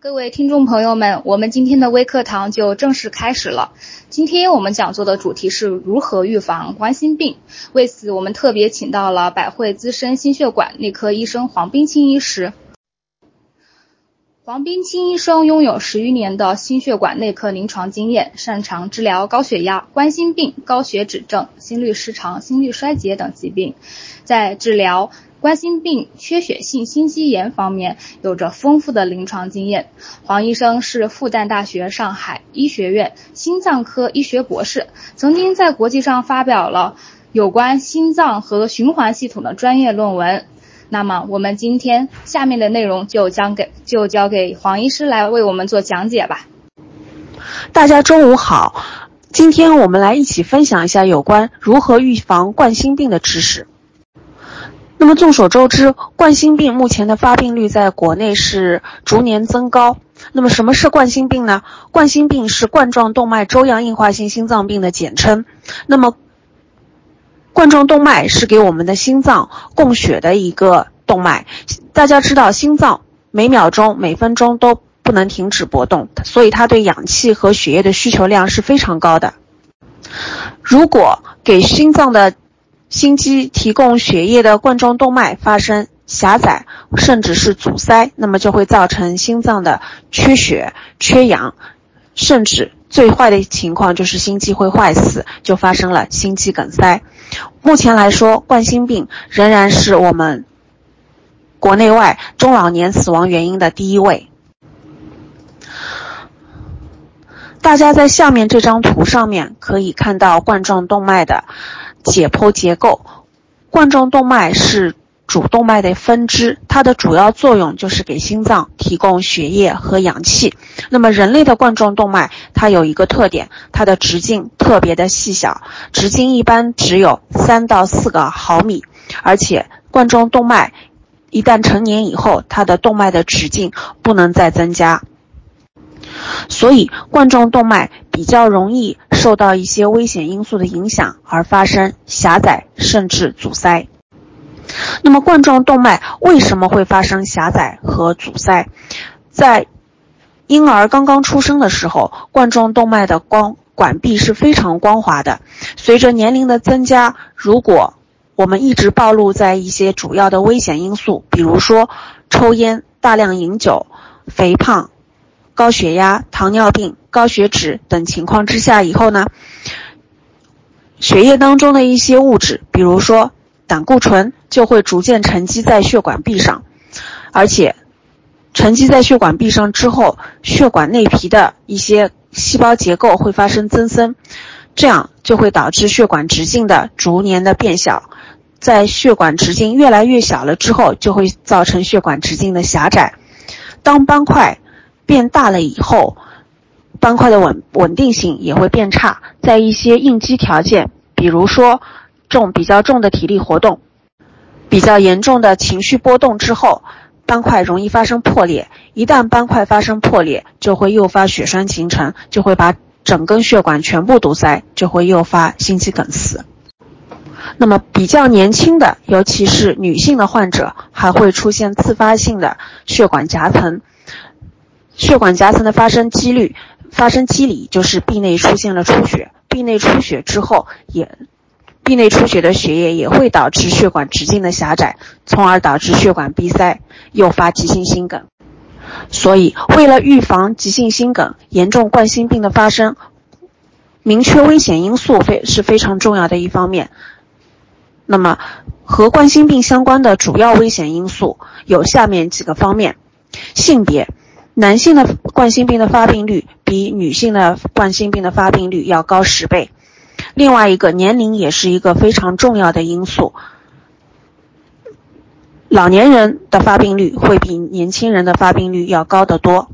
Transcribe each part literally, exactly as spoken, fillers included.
各位听众朋友们，我们今天的微课堂就正式开始了。今天我们讲座的主题是如何预防冠心病。为此，我们特别请到了百会资深心血管内科医生黄冰清医师。黄冰清医生拥有十余年的心血管内科临床经验，擅长治疗高血压、冠心病、高血脂症、心律失常、心律衰竭等疾病。在治疗冠心病缺血性心肌炎方面有着丰富的临床经验。黄医生是复旦大学上海医学院心脏科医学博士，曾经在国际上发表了有关心脏和循环系统的专业论文。那么我们今天下面的内容就将给就交给黄医师来为我们做讲解吧。 大家中午好，今天我们来一起分享一下有关如何预防冠心病的知识。那么众所周知，冠心病目前的发病率在国内是逐年增高。那么什么是冠心病呢？冠心病是冠状动脉粥样硬化性心脏病的简称。那么冠状动脉是给我们的心脏供血的一个动脉。大家知道，心脏每秒钟每分钟都不能停止搏动，所以它对氧气和血液的需求量是非常高的。如果给心脏的心肌提供血液的冠状动脉发生狭窄甚至是阻塞，那么就会造成心脏的缺血、缺氧，甚至最坏的情况就是心肌会坏死，就发生了心肌梗塞。目前来说，冠心病仍然是我们国内外中老年死亡原因的第一位。大家在下面这张图上面可以看到冠状动脉的解剖结构。冠状动脉是主动脉的分支，它的主要作用就是给心脏提供血液和氧气。那么人类的冠状动脉它有一个特点，它的直径特别的细小，直径一般只有三到四个毫米，而且冠状动脉一旦成年以后，它的动脉的直径不能再增加，所以冠状动脉比较容易受到一些危险因素的影响而发生狭窄甚至阻塞。那么冠状动脉为什么会发生狭窄和阻塞？在婴儿刚刚出生的时候，冠状动脉的光管壁是非常光滑的。随着年龄的增加，如果我们一直暴露在一些主要的危险因素，比如说抽烟、大量饮酒、肥胖、高血压、糖尿病、高血脂等情况之下以后呢，血液当中的一些物质，比如说胆固醇，就会逐渐沉积在血管壁上，而且沉积在血管壁上之后，血管内皮的一些细胞结构会发生增生，这样就会导致血管直径的逐年的变小。在血管直径越来越小了之后，就会造成血管直径的狭窄。当斑块变大了以后，斑块的稳稳定性也会变差。在一些应激条件，比如说重比较重的体力活动、比较严重的情绪波动之后，斑块容易发生破裂。一旦斑块发生破裂，就会诱发血栓形成，就会把整根血管全部堵塞，就会诱发心肌梗死。那么比较年轻的，尤其是女性的患者，还会出现自发性的血管夹层。血管夹层的发生几率发生机理就是壁内出现了出血，壁内出血之后也壁内出血的血液也会导致血管直径的狭窄，从而导致血管闭塞，诱发急性心梗。所以为了预防急性心梗、严重冠心病的发生，明确危险因素是非常重要的一方面。那么和冠心病相关的主要危险因素有下面几个方面。性别，男性的冠心病的发病率比女性的冠心病的发病率要高十倍。另外一个，年龄也是一个非常重要的因素。老年人的发病率会比年轻人的发病率要高得多。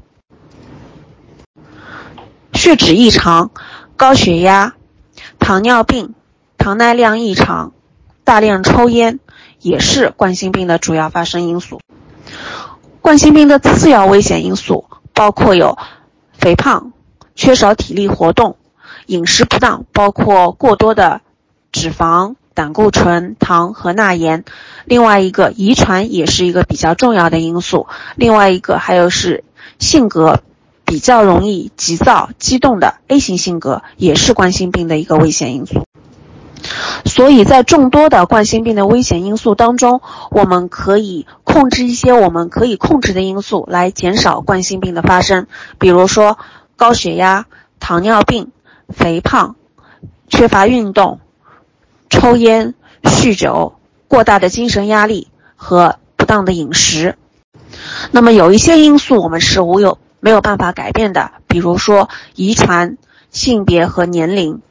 血脂异常、高血压、糖尿病、糖耐量异常、大量抽烟也是冠心病的主要发生因素。冠心病的次要危险因素包括有肥胖、缺少体力活动、饮食不当，包括过多的脂肪、胆固醇、糖和钠盐。另外一个，遗传也是一个比较重要的因素。另外一个还有是性格比较容易急躁、激动的 A 型性格也是冠心病的一个危险因素。所以在众多的冠心病的危险因素当中，我们可以控制一些我们可以控制的因素来减少冠心病的发生，比如说高血压、糖尿病、肥胖、缺乏运动、抽烟、酗酒、过大的精神压力和不当的饮食。那么有一些因素我们是无有没有办法改变的，比如说遗传、性别和年龄。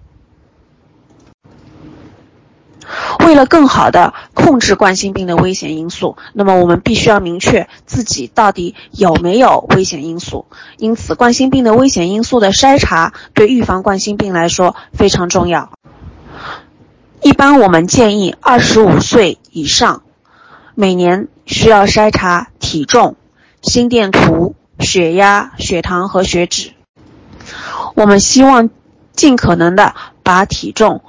为了更好的控制冠心病的危险因素，那么我们必须要明确自己到底有没有危险因素。因此，冠心病的危险因素的筛查对预防冠心病来说非常重要。一般我们建议二十五岁以上，每年需要筛查体重、心电图、血压、血糖和血脂。我们希望尽可能的把体重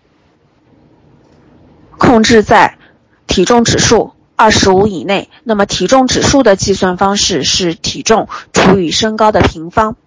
控制在体重指数二十五以内，那么体重指数的计算方式是体重除以身高的平方。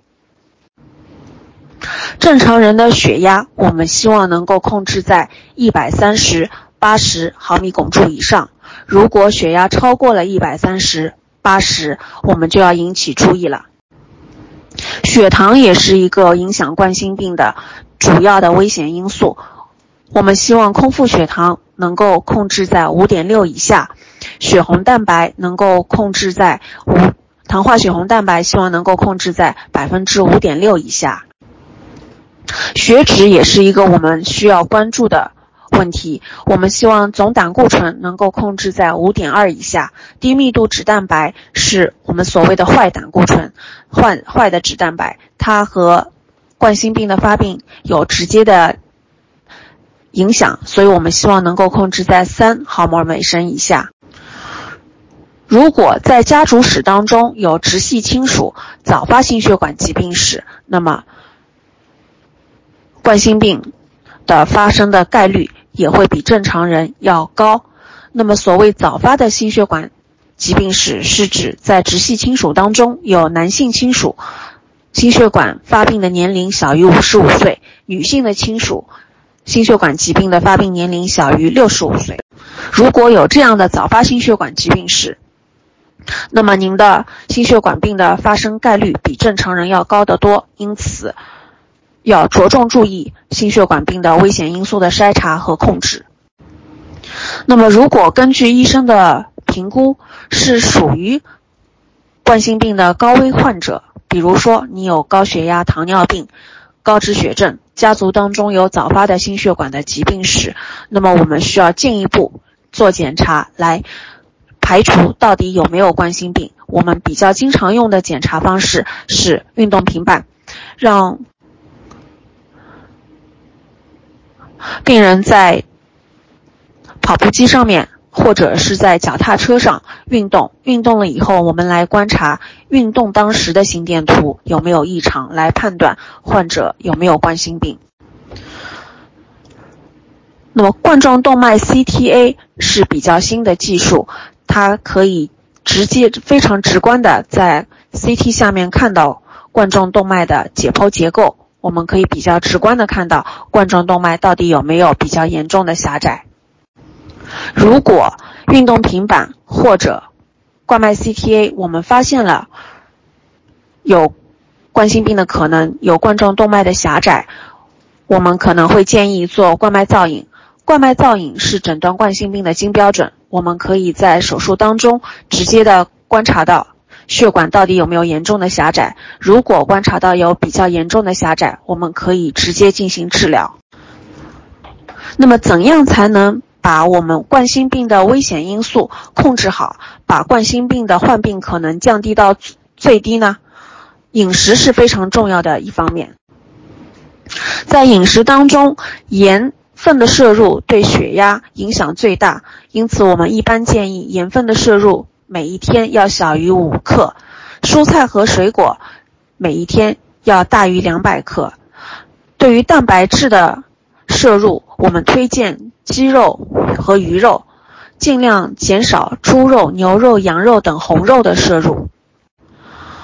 正常人的血压我们希望能够控制在一百三十、八十毫米汞柱以上，如果血压超过了一百三十、八十，我们就要引起注意了。血糖也是一个影响冠心病的主要的危险因素，我们希望空腹血糖能够控制在 五点六 以下，血红蛋白能够控制在五糖化血红蛋白希望能够控制在 百分之五点六 以下。血脂也是一个我们需要关注的问题，我们希望总胆固醇能够控制在 五点二 以下，低密度脂蛋白是我们所谓的坏胆固醇，坏坏的脂蛋白，它和冠心病的发病有直接的影响，所以我们希望能够控制在三毫摩尔每升以下。如果在家族史当中有直系亲属早发心血管疾病史，那么冠心病的发生的概率也会比正常人要高。那么所谓早发的心血管疾病史是指在直系亲属当中有男性亲属心血管发病的年龄小于五十五岁，女性的亲属心血管疾病的发病年龄小于六十五岁。如果有这样的早发心血管疾病史，那么您的心血管病的发生概率比正常人要高得多，因此要着重注意心血管病的危险因素的筛查和控制。那么如果根据医生的评估是属于冠心病的高危患者，比如说你有高血压、糖尿病、高脂血症，家族当中有早发的心血管的疾病史，那么我们需要进一步做检查来排除到底有没有冠心病。我们比较经常用的检查方式是运动平板，让病人在跑步机上面或者是在脚踏车上运动，运动了以后我们来观察运动当时的心电图有没有异常，来判断患者有没有冠心病。那么冠状动脉 C T A 是比较新的技术，它可以直接非常直观的在 C T 下面看到冠状动脉的解剖结构，我们可以比较直观的看到冠状动脉到底有没有比较严重的狭窄。如果运动平板或者冠脉 C T A 我们发现了有冠心病的可能，有冠状动脉的狭窄，我们可能会建议做冠脉造影。冠脉造影是诊断冠心病的金标准，我们可以在手术当中直接的观察到血管到底有没有严重的狭窄，如果观察到有比较严重的狭窄，我们可以直接进行治疗。那么怎样才能把我们冠心病的危险因素控制好，把冠心病的患病可能降低到最低呢？饮食是非常重要的一方面。在饮食当中，盐分的摄入对血压影响最大，因此我们一般建议盐分的摄入每一天要小于五克，蔬菜和水果每一天要大于两百克。对于蛋白质的摄入，我们推荐鸡肉和鱼肉，尽量减少猪肉、牛肉、羊肉等红肉的摄入。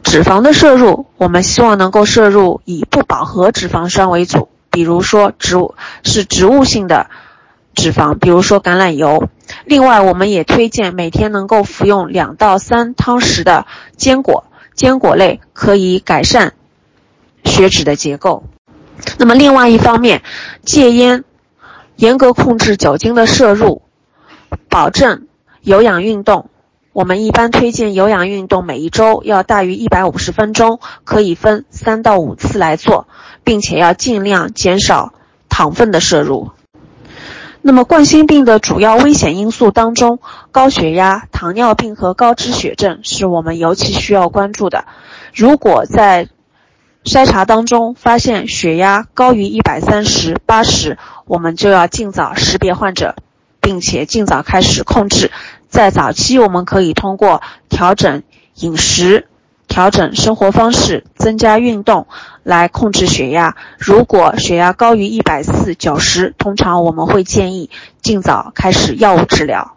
脂肪的摄入，我们希望能够摄入以不饱和脂肪酸为主，比如说植物是植物性的脂肪，比如说橄榄油。另外，我们也推荐每天能够服用两到三汤匙的坚果，坚果类可以改善血脂的结构。那么另外一方面，戒烟，严格控制酒精的摄入，保证有氧运动。我们一般推荐有氧运动每一周要大于一百五十分钟，可以分三到五次来做，并且要尽量减少糖分的摄入。那么冠心病的主要危险因素当中，高血压、糖尿病和高脂血症是我们尤其需要关注的。如果在筛查当中发现血压高于一百三十、八十，我们就要尽早识别患者，并且尽早开始控制。在早期，我们可以通过调整饮食、调整生活方式、增加运动来控制血压。如果血压高于一百四十、九十，通常我们会建议尽早开始药物治疗。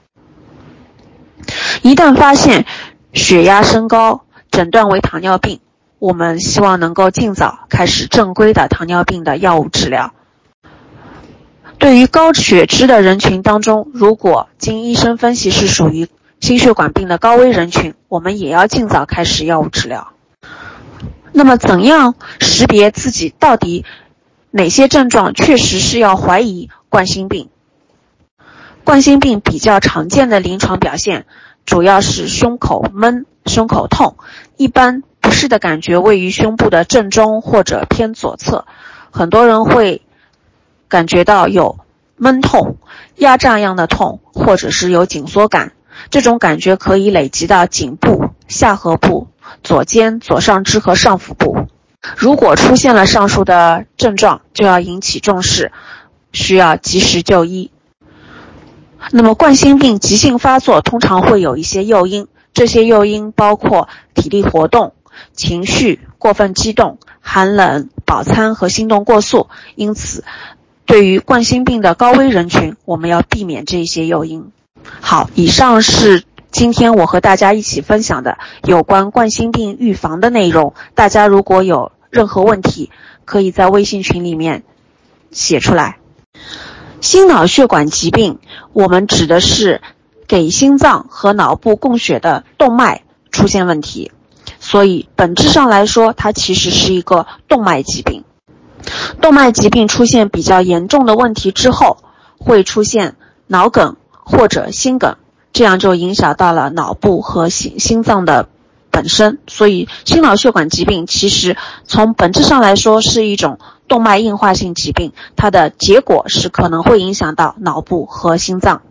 一旦发现血压升高，诊断为糖尿病，我们希望能够尽早开始正规的糖尿病的药物治疗。对于高血脂的人群当中，如果经医生分析是属于心血管病的高危人群，我们也要尽早开始药物治疗。那么怎样识别自己到底哪些症状确实是要怀疑冠心病？冠心病比较常见的临床表现主要是胸口闷、胸口痛，一般不适的感觉位于胸部的正中或者偏左侧，很多人会感觉到有闷痛、压榨样的痛，或者是有紧缩感。这种感觉可以累积到颈部、下颌部、左肩、左上肢和上腹部。如果出现了上述的症状，就要引起重视，需要及时就医。那么冠心病急性发作通常会有一些诱因，这些诱因包括体力活动、情绪、过分激动、寒冷、饱餐和心动过速，因此对于冠心病的高危人群，我们要避免这些诱因。好，以上是今天我和大家一起分享的有关冠心病预防的内容。大家如果有任何问题，可以在微信群里面写出来。心脑血管疾病，我们指的是给心脏和脑部供血的动脉出现问题，所以本质上来说，它其实是一个动脉疾病。动脉疾病出现比较严重的问题之后，会出现脑梗或者心梗，这样就影响到了脑部和心心脏的本身。所以心脑血管疾病其实从本质上来说是一种动脉硬化性疾病，它的结果是可能会影响到脑部和心脏。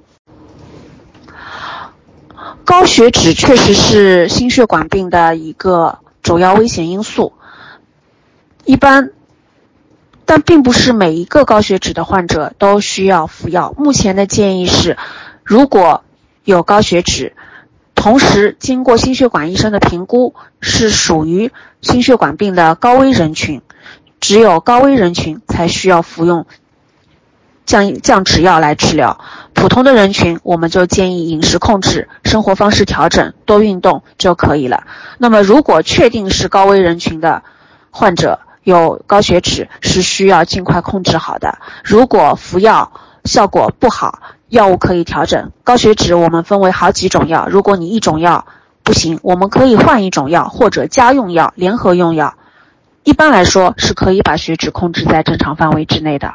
高血脂确实是心血管病的一个主要危险因素，一般但并不是每一个高血脂的患者都需要服药。目前的建议是，如果有高血脂，同时经过心血管医生的评估，是属于心血管病的高危人群，只有高危人群才需要服用降降脂药来治疗。普通的人群，我们就建议饮食控制、生活方式调整、多运动就可以了。那么如果确定是高危人群的患者，有高血脂，是需要尽快控制好的。如果服药效果不好，药物可以调整。高血脂我们分为好几种药，如果你一种药不行，我们可以换一种药，或者家用药、联合用药。一般来说是可以把血脂控制在正常范围之内的。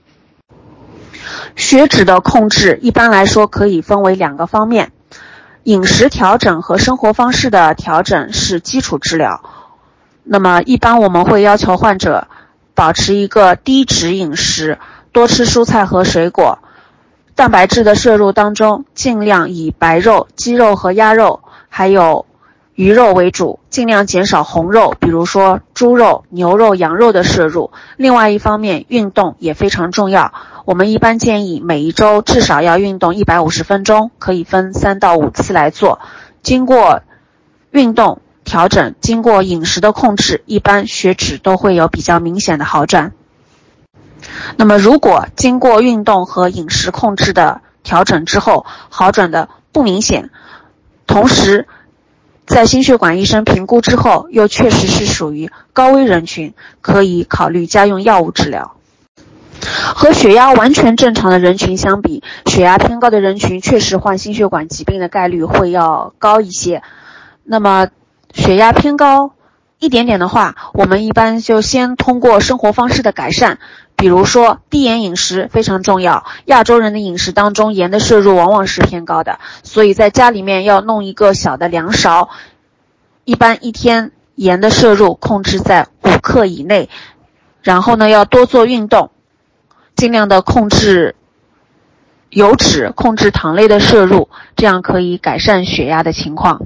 血脂的控制一般来说可以分为两个方面，饮食调整和生活方式的调整是基础治疗。那么一般我们会要求患者保持一个低脂饮食，多吃蔬菜和水果，蛋白质的摄入当中尽量以白肉、鸡肉和鸭肉还有鱼肉为主，尽量减少红肉，比如说猪肉、牛肉、羊肉的摄入。另外一方面，运动也非常重要，我们一般建议每一周至少要运动一百五十分钟，可以分三到五次来做。经过运动调整，经过饮食的控制，一般血脂都会有比较明显的好转。那么如果经过运动和饮食控制的调整之后，好转的不明显，同时在心血管医生评估之后，又确实是属于高危人群，可以考虑加用药物治疗。和血压完全正常的人群相比，血压偏高的人群确实患心血管疾病的概率会要高一些。那么血压偏高一点点的话，我们一般就先通过生活方式的改善，比如说低盐饮食非常重要，亚洲人的饮食当中盐的摄入往往是偏高的，所以在家里面要弄一个小的量勺，一般一天盐的摄入控制在五克以内，然后呢要多做运动，尽量的控制油脂，控制糖类的摄入，这样可以改善血压的情况。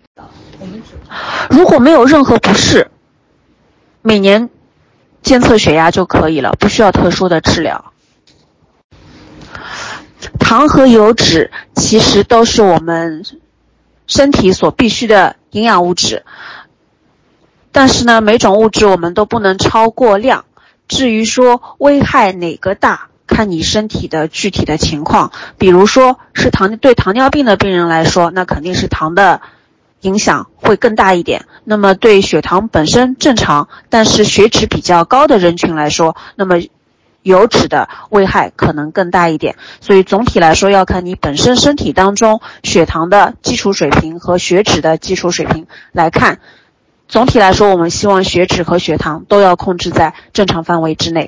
如果没有任何不适，每年监测血压就可以了，不需要特殊的治疗。糖和油脂其实都是我们身体所必需的营养物质，但是呢，每种物质我们都不能超过量。至于说危害哪个大，看你身体的具体的情况。比如说是糖对糖尿病的病人来说，那肯定是糖的影响会更大一点。那么对血糖本身正常，但是血脂比较高的人群来说，那么油脂的危害可能更大一点。所以总体来说要看你本身身体当中血糖的基础水平和血脂的基础水平来看。总体来说，我们希望血脂和血糖都要控制在正常范围之内。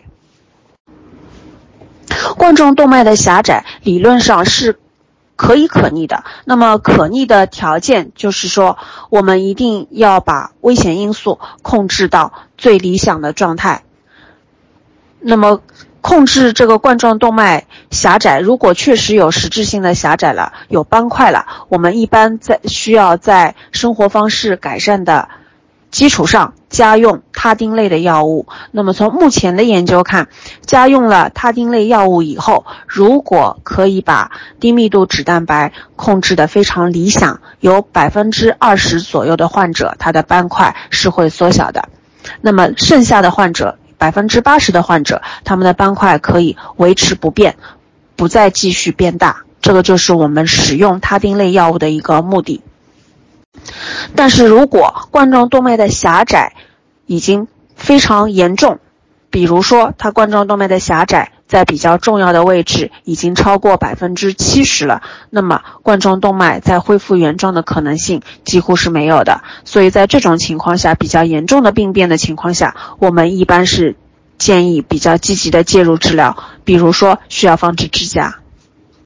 冠状动脉的狭窄理论上是可以可逆的，那么可逆的条件就是说，我们一定要把危险因素控制到最理想的状态。那么控制这个冠状动脉狭窄，如果确实有实质性的狭窄了，有斑块了，我们一般在需要在生活方式改善的基础上加用他汀类的药物。那么从目前的研究看，加用了他汀类药物以后，如果可以把低密度脂蛋白控制得非常理想，有 百分之二十 左右的患者他的斑块是会缩小的。那么剩下的患者 百分之八十 的患者，他们的斑块可以维持不变，不再继续变大。这个就是我们使用他汀类药物的一个目的。但是如果冠状动脉的狭窄已经非常严重，比如说它冠状动脉的狭窄在比较重要的位置已经超过 百分之七十 了，那么冠状动脉在恢复原状的可能性几乎是没有的。所以在这种情况下，比较严重的病变的情况下，我们一般是建议比较积极的介入治疗，比如说需要放置支架。